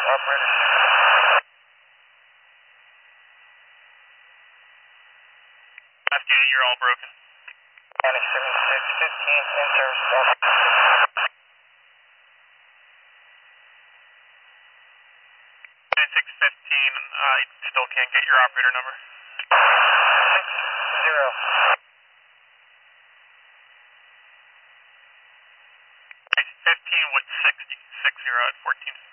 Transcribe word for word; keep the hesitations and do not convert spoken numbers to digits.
operator. Last unit, you're all broken. County seventy-six fifteen, enter south. seventy-six fifteen, I still can't get your operator number. six zero. fifteen with sixty, six zero at fourteen.